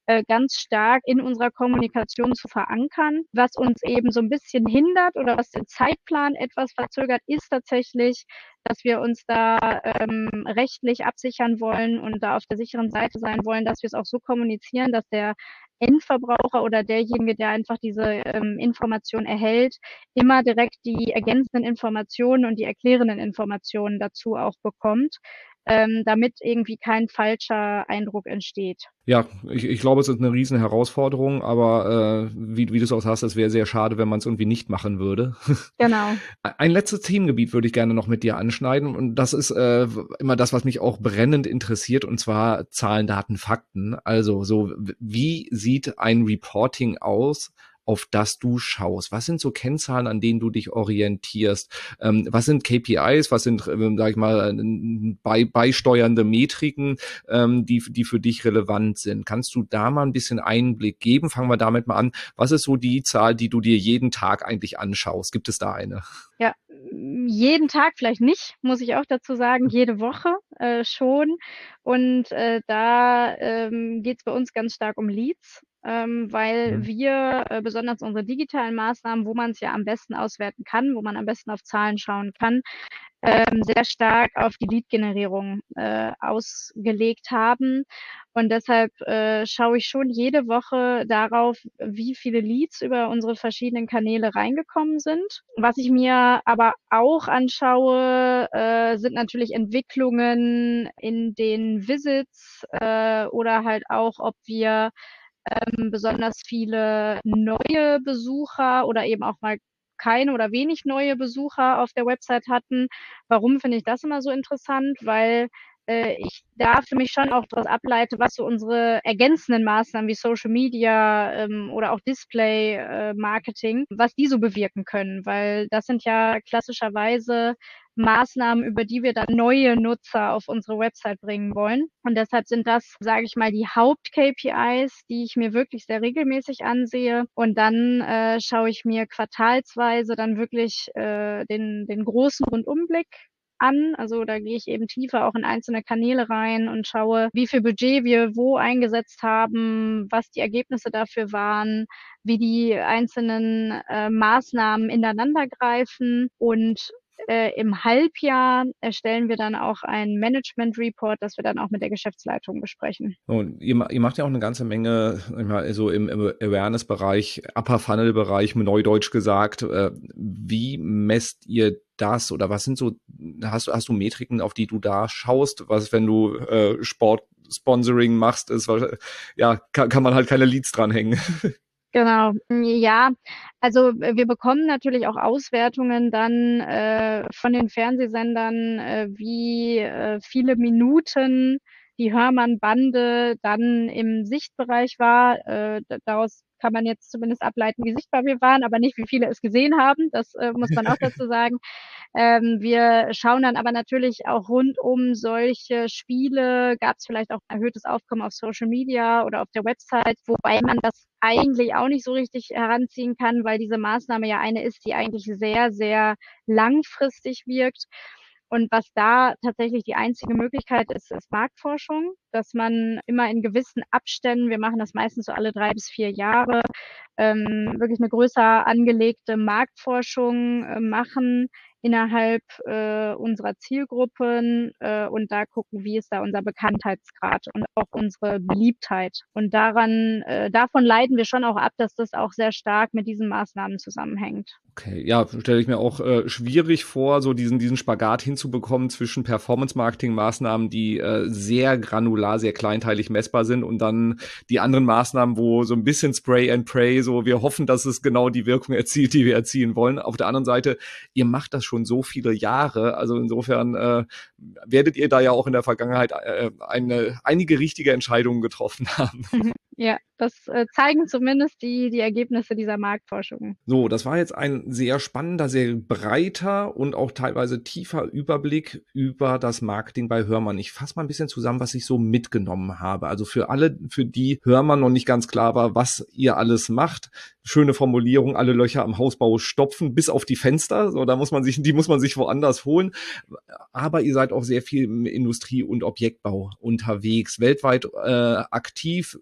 äh, ganz stark in unserer Kommunikation zu verankern. Was uns eben so ein bisschen hindert oder was den Zeitplan etwas verzögert, ist tatsächlich, dass wir uns da ähm, rechtlich absichern wollen und da auf der sicheren Seite sein wollen, dass wir es auch so kommunizieren, dass der Endverbraucher oder derjenige, der einfach diese ähm, Information erhält, immer direkt die ergänzenden Informationen und die erklärenden Informationen dazu auch bekommt, ähm, damit irgendwie kein falscher Eindruck entsteht. Ja, ich, ich glaube, es ist eine riesen Herausforderung, aber äh, wie, wie du es auch sagst, es wäre sehr schade, wenn man es irgendwie nicht machen würde. Genau. Ein letztes Themengebiet würde ich gerne noch mit dir anschneiden und das ist äh, immer das, was mich auch brennend interessiert, und zwar Zahlen, Daten, Fakten. Also so, wie sieht ein Reporting aus, auf das du schaust? Was sind so Kennzahlen, an denen du dich orientierst? Ähm, was sind K P Is? Was sind, ähm, sag ich mal, bei, beisteuernde Metriken, ähm, die, die für dich relevant sind? Kannst du da mal ein bisschen Einblick geben? Fangen wir damit mal an. Was ist so die Zahl, die du dir jeden Tag eigentlich anschaust? Gibt es da eine? Ja, jeden Tag vielleicht nicht, muss ich auch dazu sagen, jede Woche äh, schon. Und äh, da ähm, geht es bei uns ganz stark um Leads, ähm, weil Mhm. wir äh, besonders unsere digitalen Maßnahmen, wo man es ja am besten auswerten kann, wo man am besten auf Zahlen schauen kann, ähm, sehr stark auf die Lead-Generierung äh, ausgelegt haben. Und deshalb äh, schaue ich schon jede Woche darauf, wie viele Leads über unsere verschiedenen Kanäle reingekommen sind. Was ich mir aber auch anschaue, äh, sind natürlich Entwicklungen in den Visits äh, oder halt auch, ob wir ähm, besonders viele neue Besucher oder eben auch mal keine oder wenig neue Besucher auf der Website hatten. Warum finde ich das immer so interessant? Weil äh, ich da für mich schon auch daraus ableite, was so unsere ergänzenden Maßnahmen wie Social Media ähm, oder auch Display äh, Marketing, was die so bewirken können. Weil das sind ja klassischerweise Maßnahmen, über die wir dann neue Nutzer auf unsere Website bringen wollen. Und deshalb sind das, sage ich mal, die Haupt-K P Is, die ich mir wirklich sehr regelmäßig ansehe. Und dann äh, schaue ich mir quartalsweise dann wirklich äh, den, den großen Rundumblick an. Also da gehe ich eben tiefer auch in einzelne Kanäle rein und schaue, wie viel Budget wir wo eingesetzt haben, was die Ergebnisse dafür waren, wie die einzelnen äh, Maßnahmen ineinander greifen. Und äh, im Halbjahr erstellen wir dann auch einen Management Report, das wir dann auch mit der Geschäftsleitung besprechen. Und ihr, ma- ihr macht ja auch eine ganze Menge, sag ich mal, so im, im Awareness-Bereich, Upper-Funnel-Bereich, neudeutsch gesagt. Äh, wie messt ihr das oder was sind so, hast du, hast du Metriken, auf die du da schaust? Was, wenn du äh, Sport-Sponsoring machst, ist, ja, kann, kann man halt keine Leads dranhängen. Genau, ja, also wir bekommen natürlich auch Auswertungen dann äh, von den Fernsehsendern, äh, wie äh, viele Minuten die Hörmann-Bande dann im Sichtbereich war. Äh, daraus kann man jetzt zumindest ableiten, wie sichtbar wir waren, aber nicht, wie viele es gesehen haben. Das äh, muss man auch dazu sagen. Ähm, wir schauen dann aber natürlich auch rund um solche Spiele, gab es vielleicht auch ein erhöhtes Aufkommen auf Social Media oder auf der Website, wobei man das eigentlich auch nicht so richtig heranziehen kann, weil diese Maßnahme ja eine ist, die eigentlich sehr, sehr langfristig wirkt. Und was da tatsächlich die einzige Möglichkeit ist, ist Marktforschung, dass man immer in gewissen Abständen, wir machen das meistens so alle drei bis vier Jahre, ähm, wirklich eine größer angelegte Marktforschung äh, machen innerhalb äh, unserer Zielgruppen äh, und da gucken, wie ist da unser Bekanntheitsgrad und auch unsere Beliebtheit. Und daran, äh, davon leiten wir schon auch ab, dass das auch sehr stark mit diesen Maßnahmen zusammenhängt. Okay, ja, stelle ich mir auch äh, schwierig vor, so diesen diesen Spagat hinzubekommen zwischen Performance-Marketing-Maßnahmen, die äh, sehr granular, sehr kleinteilig messbar sind, und dann die anderen Maßnahmen, wo so ein bisschen Spray and Pray, so wir hoffen, dass es genau die Wirkung erzielt, die wir erzielen wollen. Auf der anderen Seite, ihr macht das schon so viele Jahre, also insofern äh, werdet ihr da ja auch in der Vergangenheit äh, eine einige richtige Entscheidungen getroffen haben. Ja, das äh, zeigen zumindest die, die Ergebnisse dieser Marktforschung. So, das war jetzt ein sehr spannender, sehr breiter und auch teilweise tiefer Überblick über das Marketing bei Hörmann. Ich fasse mal ein bisschen zusammen, was ich so mitgenommen habe. Also für alle, für die Hörmann noch nicht ganz klar war, was ihr alles macht. Schöne Formulierung, alle Löcher am Hausbau stopfen, bis auf die Fenster. So, da muss man sich, die muss man sich woanders holen. Aber ihr seid auch sehr viel im Industrie- und Objektbau unterwegs, weltweit äh, aktiv, über fünfzig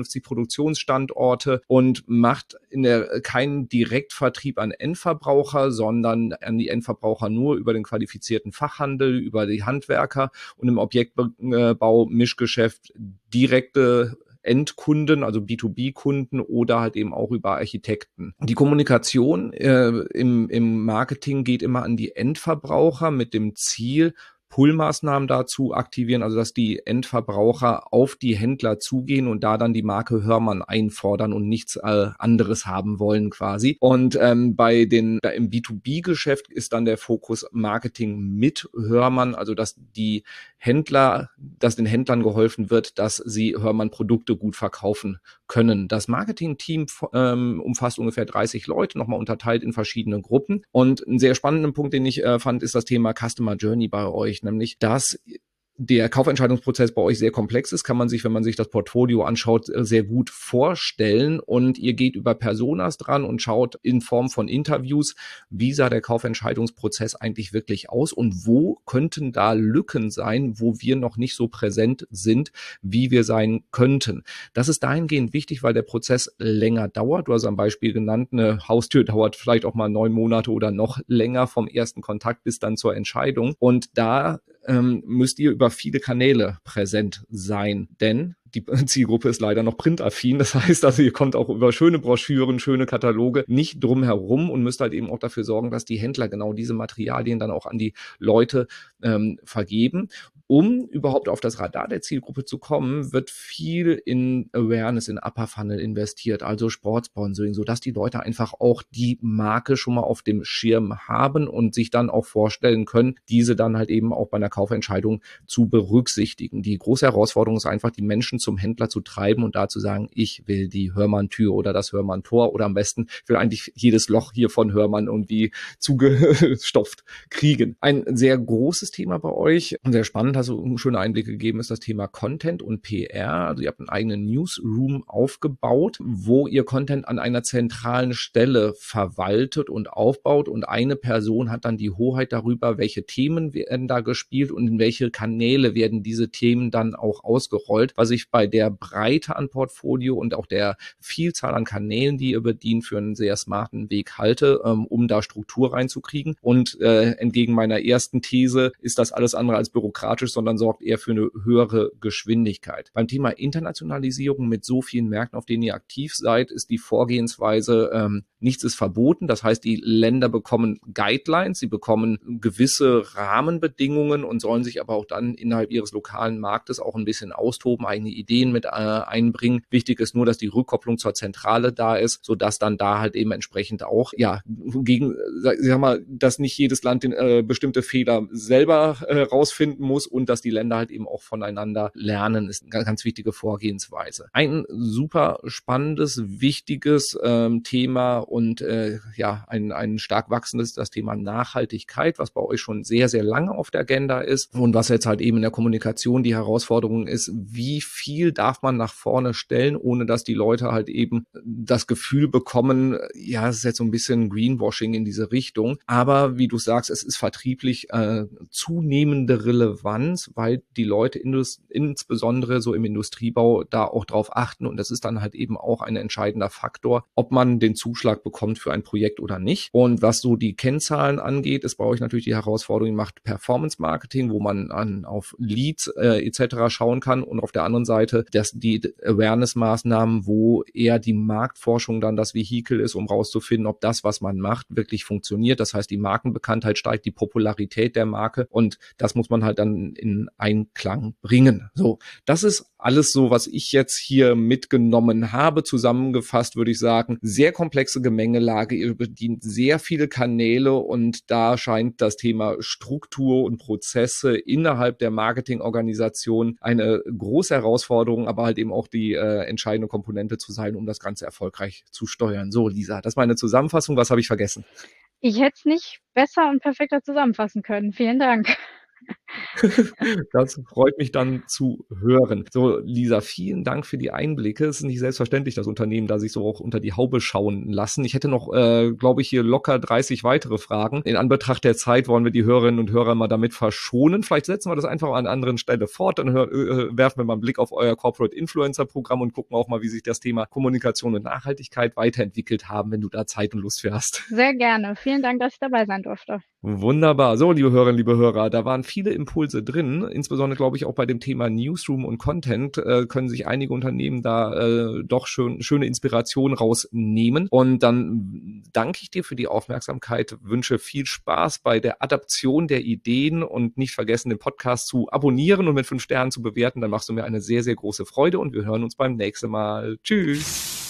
fünfzig Produktionsstandorte und macht in der keinen Direktvertrieb an Endverbraucher, sondern an die Endverbraucher nur über den qualifizierten Fachhandel, über die Handwerker und im Objektbau, Mischgeschäft direkte Endkunden, also B zwei B-Kunden oder halt eben auch über Architekten. Die Kommunikation äh, im, im Marketing geht immer an die Endverbraucher mit dem Ziel, Pull-Maßnahmen dazu aktivieren, also dass die Endverbraucher auf die Händler zugehen und da dann die Marke Hörmann einfordern und nichts äh, anderes haben wollen quasi. Und ähm, bei den da im B zwei B-Geschäft ist dann der Fokus Marketing mit Hörmann, also dass die Händler, dass den Händlern geholfen wird, dass sie Hörmann Produkte gut verkaufen können. Das Marketing-Team ähm, umfasst ungefähr dreißig Leute, nochmal unterteilt in verschiedene Gruppen. Und einen sehr spannenden Punkt, den ich äh, fand, ist das Thema Customer Journey bei euch, nämlich dass der Kaufentscheidungsprozess bei euch sehr komplex ist, kann man sich, wenn man sich das Portfolio anschaut, sehr gut vorstellen. Und ihr geht über Personas dran und schaut in Form von Interviews, wie sah der Kaufentscheidungsprozess eigentlich wirklich aus und wo könnten da Lücken sein, wo wir noch nicht so präsent sind, wie wir sein könnten. Das ist dahingehend wichtig, weil der Prozess länger dauert. Du hast am Beispiel genannt, eine Haustür dauert vielleicht auch mal neun Monate oder noch länger vom ersten Kontakt bis dann zur Entscheidung. Und da ähm, müsst ihr über viele Kanäle präsent sein, denn die Zielgruppe ist leider noch printaffin. Das heißt also, ihr kommt auch über schöne Broschüren, schöne Kataloge nicht drum herum und müsst halt eben auch dafür sorgen, dass die Händler genau diese Materialien dann auch an die Leute ähm, vergeben. Um überhaupt auf das Radar der Zielgruppe zu kommen, wird viel in Awareness, in Upper Funnel investiert, also Sportsponsoring, sodass die Leute einfach auch die Marke schon mal auf dem Schirm haben und sich dann auch vorstellen können, diese dann halt eben auch bei einer Kaufentscheidung zu berücksichtigen. Die große Herausforderung ist einfach, die Menschen zum Händler zu treiben und da zu sagen, ich will die Hörmann-Tür oder das Hörmann-Tor oder am besten, ich will eigentlich jedes Loch hier von Hörmann irgendwie zugestopft kriegen. Ein sehr großes Thema bei euch, sehr spannend, hast du schöne Einblicke gegeben, ist das Thema Content und P R. Also ihr habt einen eigenen Newsroom aufgebaut, wo ihr Content an einer zentralen Stelle verwaltet und aufbaut und eine Person hat dann die Hoheit darüber, welche Themen werden da gespielt und in welche Kanäle werden diese Themen dann auch ausgerollt, was ich bei der Breite an Portfolio und auch der Vielzahl an Kanälen, die ihr bedient, für einen sehr smarten Weg halte, um da Struktur reinzukriegen. Und äh, entgegen meiner ersten These ist das alles andere als bürokratisch, sondern sorgt eher für eine höhere Geschwindigkeit. Beim Thema Internationalisierung mit so vielen Märkten, auf denen ihr aktiv seid, ist die Vorgehensweise, ähm, nichts ist verboten. Das heißt, die Länder bekommen Guidelines, sie bekommen gewisse Rahmenbedingungen und sollen sich aber auch dann innerhalb ihres lokalen Marktes auch ein bisschen austoben, eigene Ideen mit äh, einbringen. Wichtig ist nur, dass die Rückkopplung zur Zentrale da ist, sodass dann da halt eben entsprechend auch, ja, gegen, sag, sag mal, dass nicht jedes Land den, äh, bestimmte Fehler selber äh, rausfinden muss und dass die Länder halt eben auch voneinander lernen, ist eine ganz, ganz wichtige Vorgehensweise. Ein super spannendes, wichtiges ähm, Thema und äh, ja, ein, ein stark wachsendes, das Thema Nachhaltigkeit, was bei euch schon sehr, sehr lange auf der Agenda ist und was jetzt halt eben in der Kommunikation die Herausforderung ist, wie viel darf man nach vorne stellen, ohne dass die Leute halt eben das Gefühl bekommen, ja, es ist jetzt so ein bisschen Greenwashing in diese Richtung, aber wie du sagst, es ist vertrieblich äh, zunehmende Relevanz, weil die Leute indus- insbesondere so im Industriebau da auch drauf achten und das ist dann halt eben auch ein entscheidender Faktor, ob man den Zuschlag bekommt für ein Projekt oder nicht. Und was so die Kennzahlen angeht, ist bei euch natürlich die Herausforderung, ihr macht Performance Marketing, wo man an auf Leads äh, et cetera schauen kann und auf der anderen Seite dass die Awareness-Maßnahmen, wo eher die Marktforschung dann das Vehikel ist, um rauszufinden, ob das, was man macht, wirklich funktioniert. Das heißt, die Markenbekanntheit steigt, die Popularität der Marke und das muss man halt dann in Einklang bringen. So, das ist alles so, was ich jetzt hier mitgenommen habe. Zusammengefasst würde ich sagen, sehr komplexe Gemengelage. Ihr bedient sehr viele Kanäle und da scheint das Thema Struktur und Prozesse innerhalb der Marketingorganisation eine große Herausforderung, aber halt eben auch die äh, entscheidende Komponente zu sein, um das Ganze erfolgreich zu steuern. So, Lisa, das ist meine Zusammenfassung. Was habe ich vergessen? Ich hätte es nicht besser und perfekter zusammenfassen können. Vielen Dank. Das freut mich dann zu hören. So, Lisa, vielen Dank für die Einblicke. Es ist nicht selbstverständlich, dass Unternehmen da sich so auch unter die Haube schauen lassen. Ich hätte noch, äh, glaube ich, hier locker dreißig weitere Fragen. In Anbetracht der Zeit wollen wir die Hörerinnen und Hörer mal damit verschonen. Vielleicht setzen wir das einfach an einer anderen Stelle fort. Dann hör, äh, werfen wir mal einen Blick auf euer Corporate Influencer Programm und gucken auch mal, wie sich das Thema Kommunikation und Nachhaltigkeit weiterentwickelt haben, wenn du da Zeit und Lust für hast. Sehr gerne. Vielen Dank, dass ich dabei sein durfte. Wunderbar. So, liebe Hörerinnen, liebe Hörer, da waren viele Impulse drin. Insbesondere, glaube ich, auch bei dem Thema Newsroom und Content äh, können sich einige Unternehmen da äh, doch schön, schöne Inspirationen rausnehmen. Und dann danke ich dir für die Aufmerksamkeit, wünsche viel Spaß bei der Adaption der Ideen und nicht vergessen, den Podcast zu abonnieren und mit fünf Sternen zu bewerten. Dann machst du mir eine sehr, sehr große Freude und wir hören uns beim nächsten Mal. Tschüss.